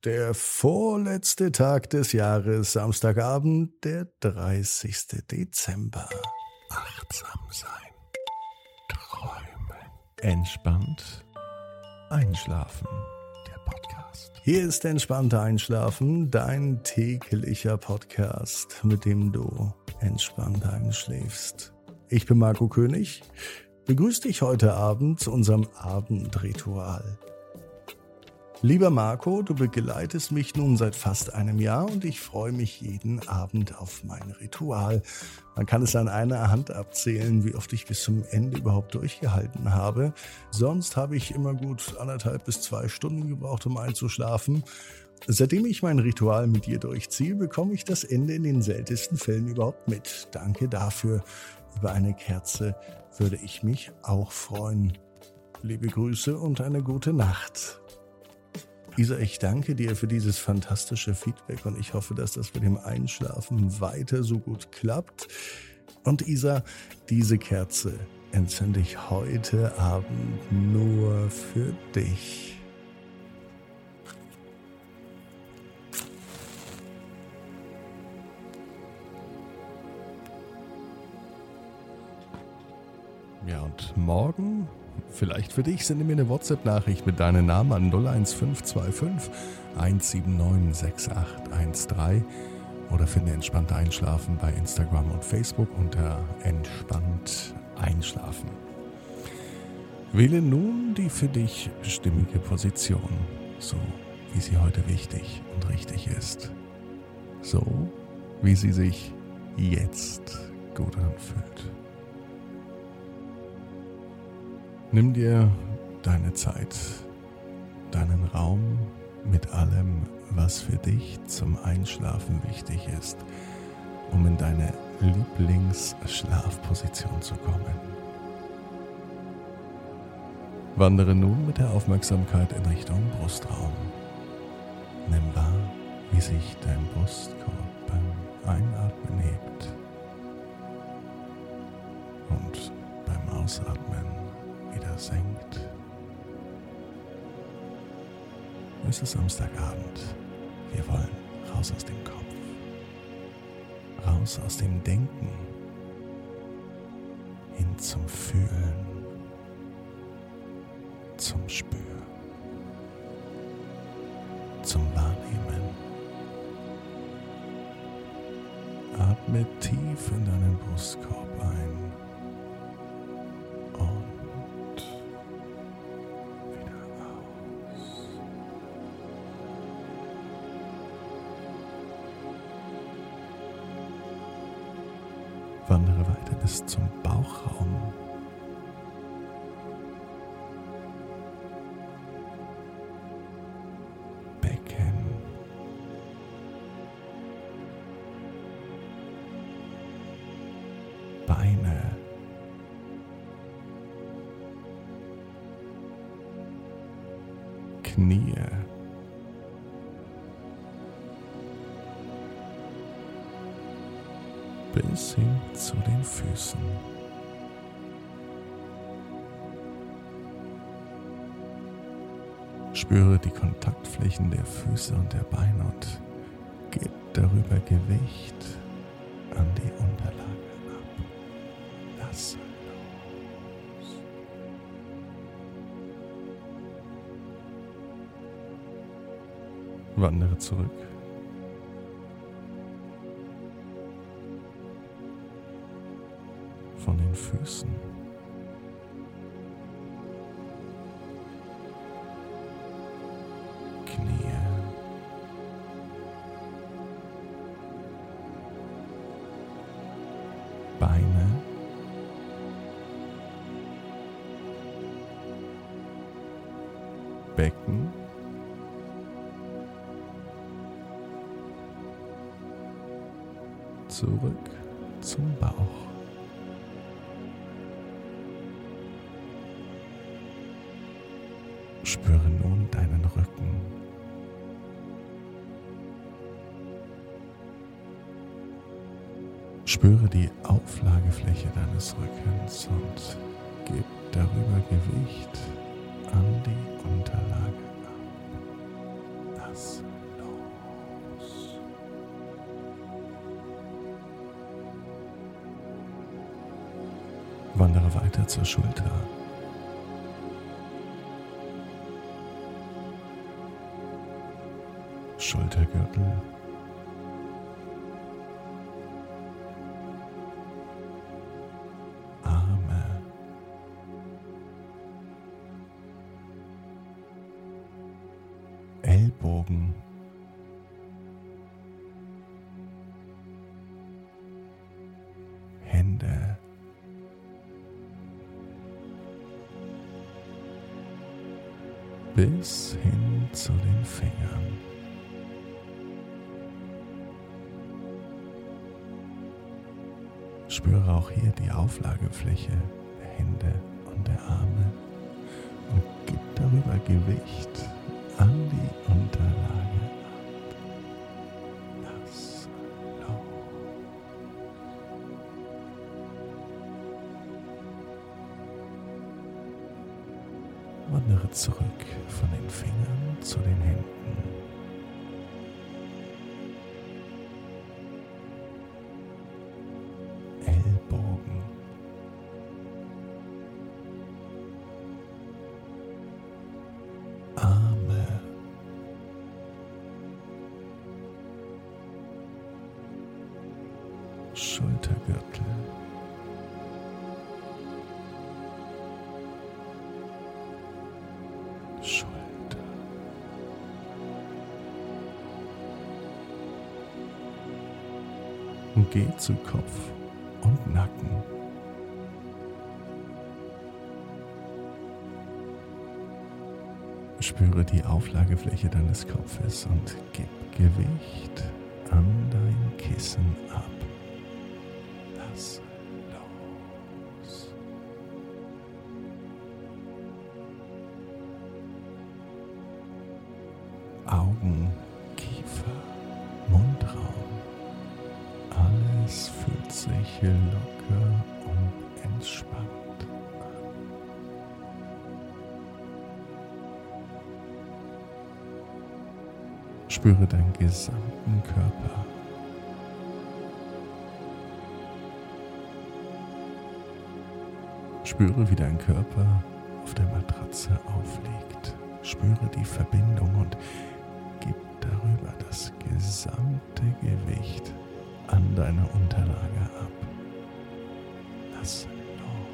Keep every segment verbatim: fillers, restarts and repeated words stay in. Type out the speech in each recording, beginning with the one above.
Der vorletzte Tag des Jahres, Samstagabend, der dreißigste Dezember. Achtsam sein, träumen, entspannt einschlafen. Der Podcast. Hier ist Entspannt Einschlafen, dein täglicher Podcast, mit dem du entspannt einschläfst. Ich bin Marco König, begrüße dich heute Abend zu unserem Abendritual. Lieber Marco, du begleitest mich nun seit fast einem Jahr und ich freue mich jeden Abend auf mein Ritual. Man kann es an einer Hand abzählen, wie oft ich bis zum Ende überhaupt durchgehalten habe. Sonst habe ich immer gut anderthalb bis zwei Stunden gebraucht, um einzuschlafen. Seitdem ich mein Ritual mit dir durchziehe, bekomme ich das Ende in den seltensten Fällen überhaupt mit. Danke dafür. Über eine Kerze würde ich mich auch freuen. Liebe Grüße und eine gute Nacht. Isa, ich danke dir für dieses fantastische Feedback und ich hoffe, dass das mit dem Einschlafen weiter so gut klappt. Und Isa, diese Kerze entzünde ich heute Abend nur für dich. Ja, und morgen, vielleicht für dich, sende mir eine WhatsApp-Nachricht mit deinem Namen an null eins fünf zwei fünf eins sieben neun sechs acht eins drei oder finde Entspannt Einschlafen bei Instagram und Facebook unter Entspannt Einschlafen. Wähle nun die für dich stimmige Position, so wie sie heute wichtig und richtig ist. So wie sie sich jetzt gut anfühlt. Nimm dir deine Zeit, deinen Raum mit allem, was für dich zum Einschlafen wichtig ist, um in deine Lieblingsschlafposition zu kommen. Wandere nun mit der Aufmerksamkeit in Richtung Brustraum. Nimm wahr, wie sich dein Brustkorb beim Einatmen hebt und beim Ausatmen wieder senkt. Es ist Samstagabend. Wir wollen raus aus dem Kopf, raus aus dem Denken, hin zum Fühlen, zum Spüren, zum Wahrnehmen. Atme tief in deinen Brustkorb ein. Wandere weiter bis zum Bauchraum. Becken. Beine. Knie. Bis hin zu den Füßen. Spüre die Kontaktflächen der Füße und der Beine und gib darüber Gewicht an die Unterlage ab. Lass los. Wandere zurück. Von den Füßen. Knie. Beine. Becken. Zurück zum Bauch. Spüre nun deinen Rücken. Spüre die Auflagefläche deines Rückens und gib darüber Gewicht an die Unterlage ab. Lass los. Wandere weiter zur Schulter. Schultergürtel. Arme. Ellbogen. Hände. Bis hin zu den Fingern. Spüre auch hier die Auflagefläche der Hände und der Arme und gib darüber Gewicht an die Unterlage ab. Lass los. Wandere zurück von den Fingern zu den Händen. Ellbogen. Arme. Schultergürtel. Schulter. Und geh zu Kopf und Nacken. Spüre die Auflagefläche deines Kopfes und gib Gewicht an dein Kissen ab. Lass los. Augen, Kiefer, Mundraum. Alles fühlt sich locker und entspannt an. Spüre deinen gesamten Körper. Spüre, wie dein Körper auf der Matratze aufliegt. Spüre die Verbindung und gib darüber das gesamte Gewicht an deine Unterlage ab. Lass los.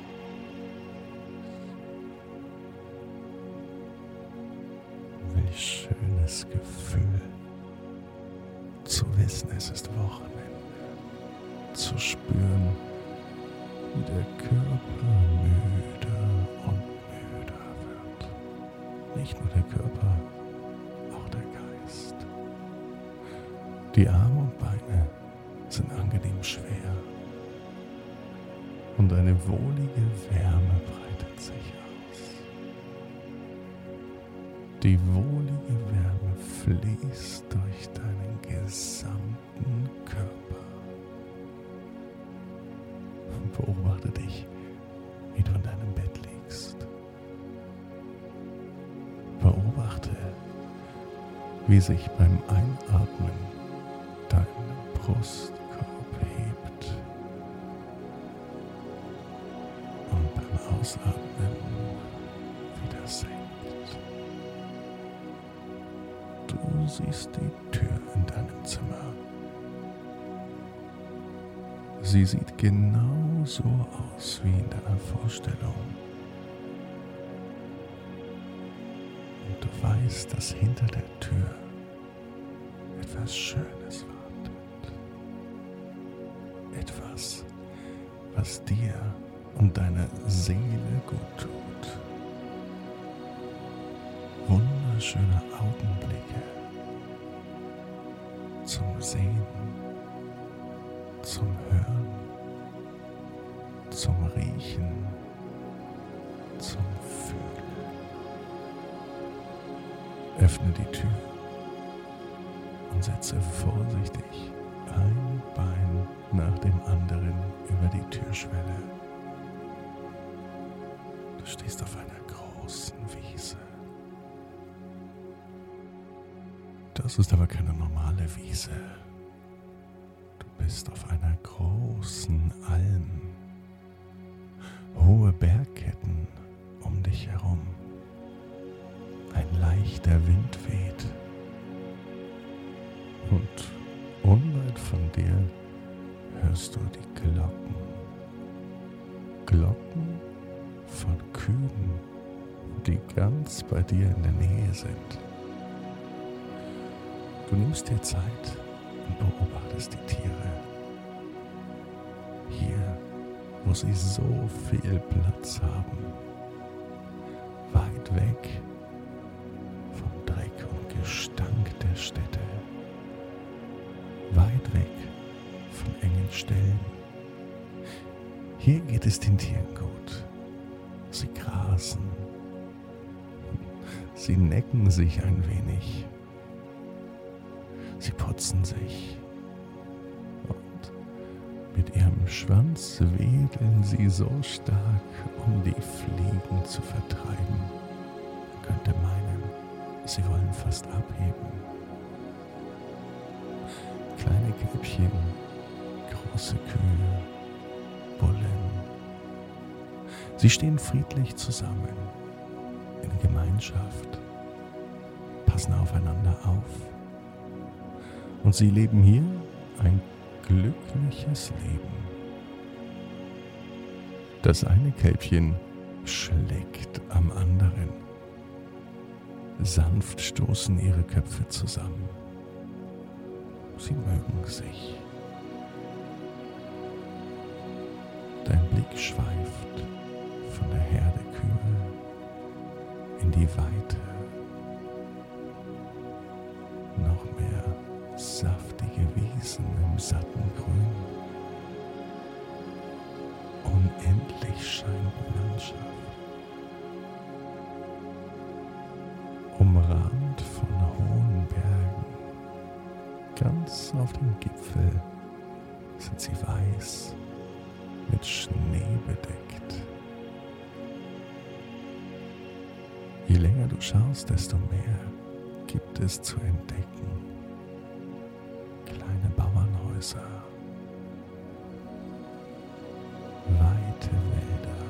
Welch schönes Gefühl, zu wissen, es ist Wochenende, zu spüren, wie der Körper müder und müder wird. Nicht nur der Körper, auch der Geist. Die Arme und Beine sind angenehm schwer und eine wohlige Wärme breitet sich aus. Die wohlige Wärme fließt durch deinen gesamten Körper. Beobachte dich, wie du in deinem Bett liegst. Beobachte, wie sich beim Einatmen dein Brustkorb hebt und beim Ausatmen wieder senkt. Du siehst die Tür in deinem Zimmer. Sie sieht genau so aus wie in deiner Vorstellung. Und du weißt, dass hinter der Tür etwas Schönes wartet. Etwas, was dir und deiner Seele gut tut. Wunderschöne Augenblicke zum Sehen, zum Hören, zum Riechen, zum Fühlen. Öffne die Tür und setze vorsichtig ein Bein nach dem anderen über die Türschwelle. Du stehst auf einer großen Wiese. Das ist aber keine normale Wiese. Du bist auf einer großen Alm. Hohe Bergketten um dich herum. Ein leichter Wind weht. Und unweit von dir hörst du die Glocken. Glocken von Kühen, die ganz bei dir in der Nähe sind. Du nimmst dir Zeit und beobachtest die Tiere. Hier, wo sie so viel Platz haben. Weit weg vom Dreck und Gestank der Städte. Weit weg von engen Ställen. Hier geht es den Tieren gut. Sie grasen. Sie necken sich ein wenig. Sie putzen sich. Und mit ihrem Schwanz wedeln sie so stark, um die Fliegen zu vertreiben. Man könnte meinen, sie wollen fast abheben. Kleine Kälbchen, große Kühe, Bullen. Sie stehen friedlich zusammen, in Gemeinschaft, passen aufeinander auf. Und sie leben hier ein glückliches Leben. Das eine Kälbchen schlägt am anderen. Sanft stoßen ihre Köpfe zusammen. Sie mögen sich. Dein Blick schweift von der Herde Kühe in die Weite. Noch mehr saftige Wiesen im satten Grün. Unendlich Scheinlandschaft. Umrahmt von hohen Bergen. Ganz auf dem Gipfel sind sie weiß, mit Schnee bedeckt. Je länger du schaust, desto mehr gibt es zu entdecken. Kleine Bauernhäuser, weite Wälder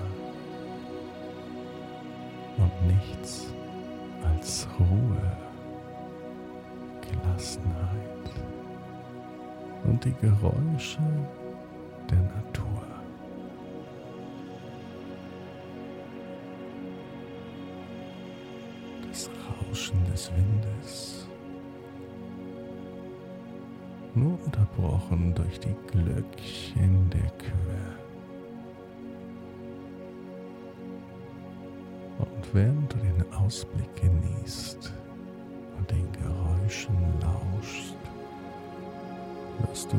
und nichts als Ruhe, Gelassenheit und die Geräusche der Natur. Das Rauschen des Windes, nur unterbrochen durch die Glöckchen der Kühe. Und während du den Ausblick genießt und den Geräuschen lauschst, wirst du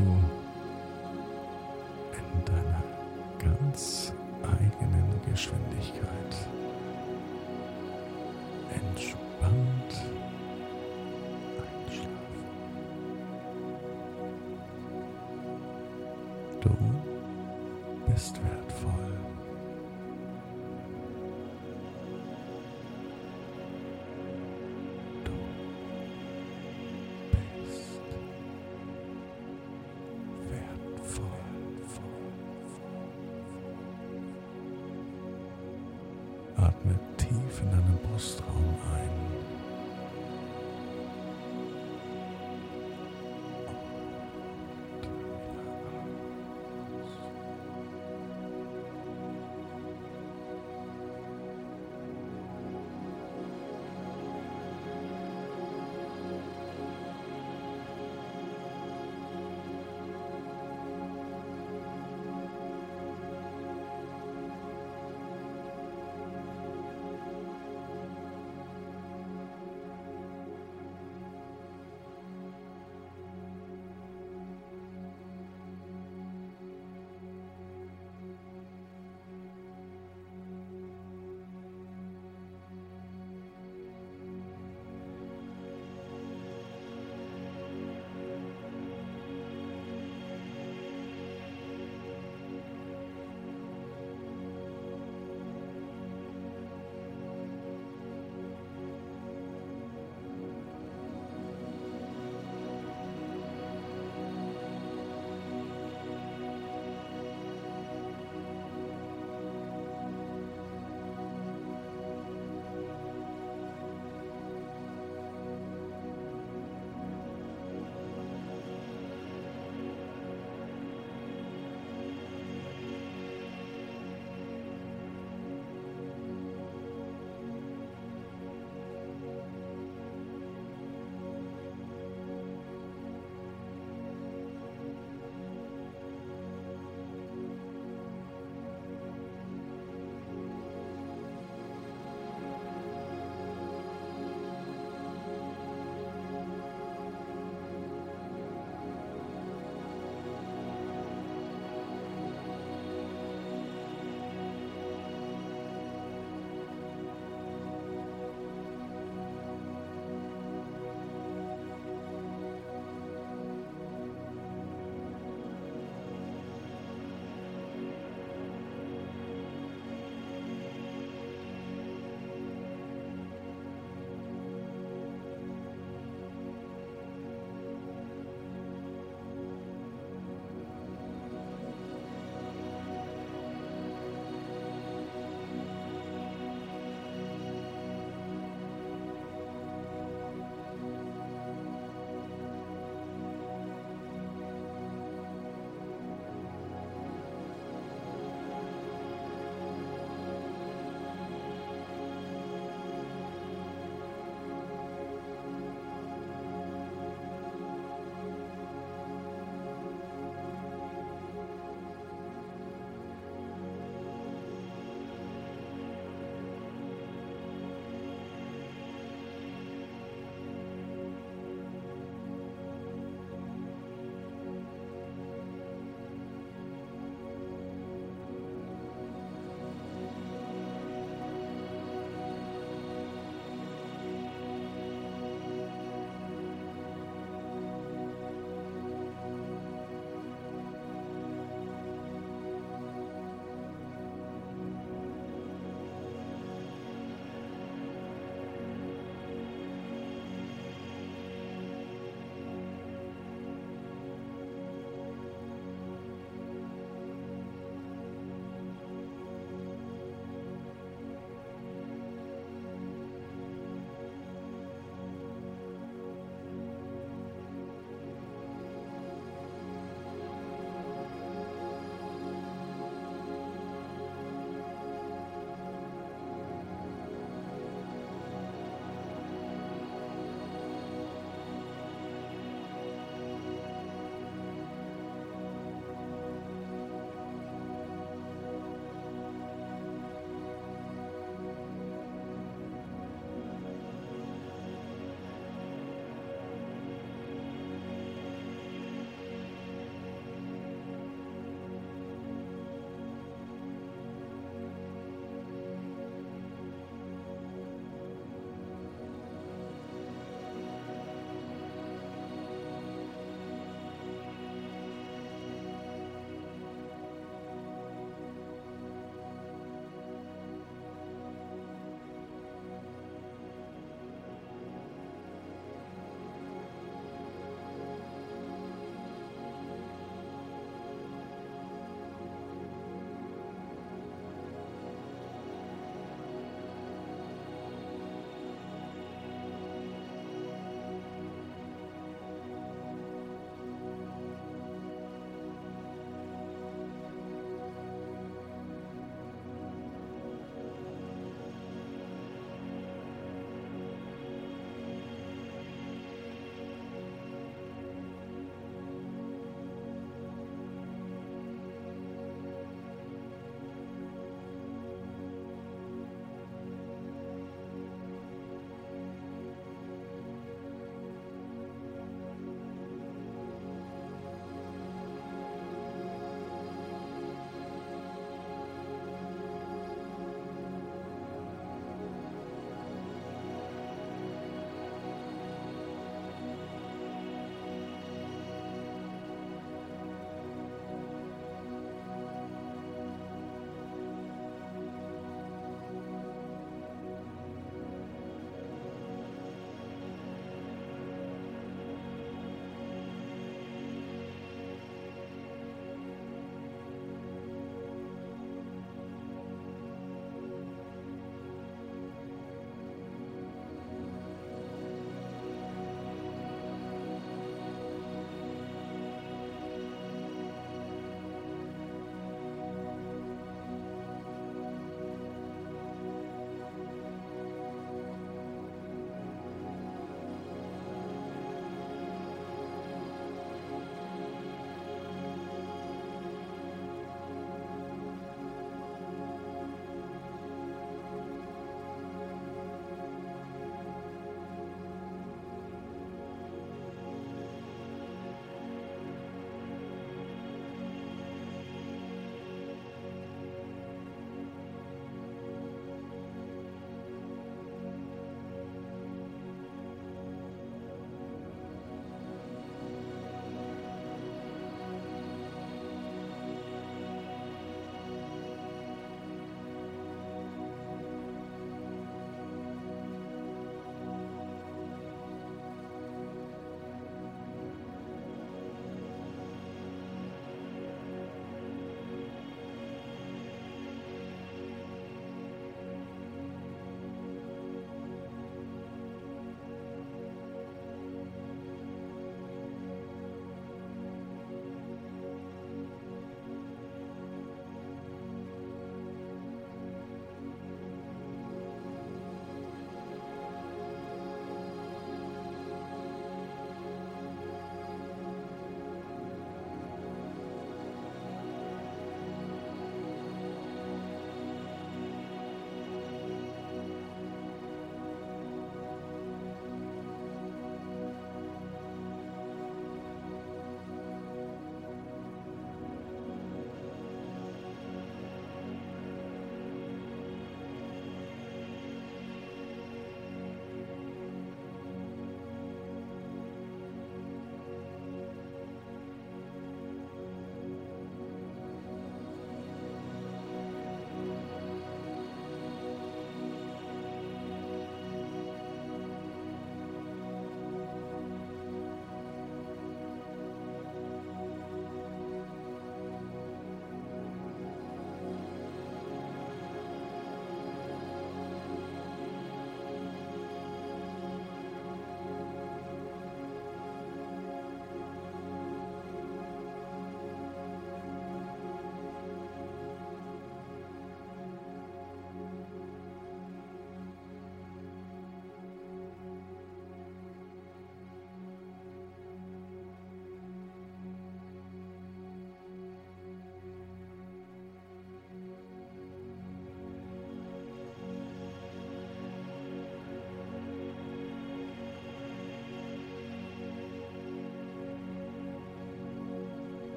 in deiner ganz eigenen Geschwindigkeit entspannt einschlafen. Du bist wertvoll. Du bist wertvoll. Atme tief in deinen Brustraum ein.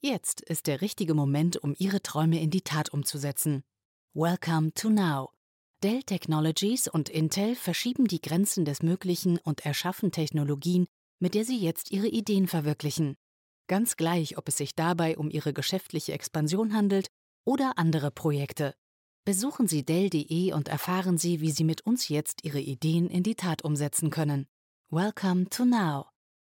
Jetzt ist der richtige Moment, um Ihre Träume in die Tat umzusetzen. Welcome to Now. Dell Technologies und Intel verschieben die Grenzen des Möglichen und erschaffen Technologien, mit der Sie jetzt Ihre Ideen verwirklichen. Ganz gleich, ob es sich dabei um Ihre geschäftliche Expansion handelt oder andere Projekte. Besuchen Sie Dell punkt de und erfahren Sie, wie Sie mit uns jetzt Ihre Ideen in die Tat umsetzen können. Welcome to Now.